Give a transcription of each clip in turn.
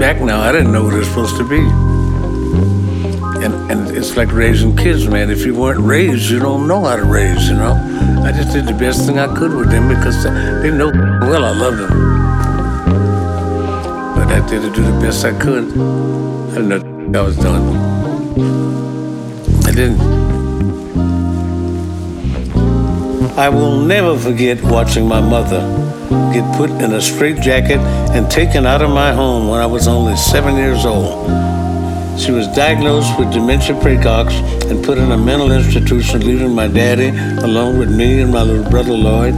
back now, I didn't know what it was supposed to be. And it's like raising kids, man. If you weren't raised, you don't know how to raise, you know? I just did the best thing I could with them because they know well I loved them. But I did to do the best I could. I didn't know I was doing. I didn't. I will never forget watching my mother get put in a straitjacket and taken out of my home when I was only 7 years old. She was diagnosed with dementia praecox and put in a mental institution, leaving my daddy along with me and my little brother Lloyd.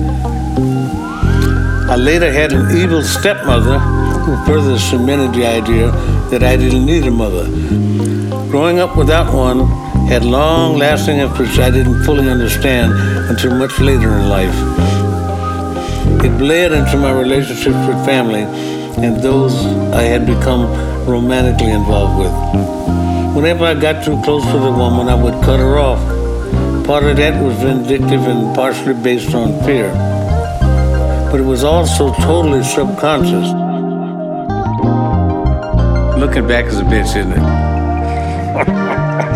I later had an evil stepmother who further cemented the idea that I didn't need a mother. Growing up without one had long-lasting effects I didn't fully understand until much later in life. It bled into my relationships with family and those I had become romantically involved with. Whenever I got too close to the woman, I would cut her off. Part of that was vindictive and partially based on fear. But it was also totally subconscious. Looking back is a bitch, isn't it?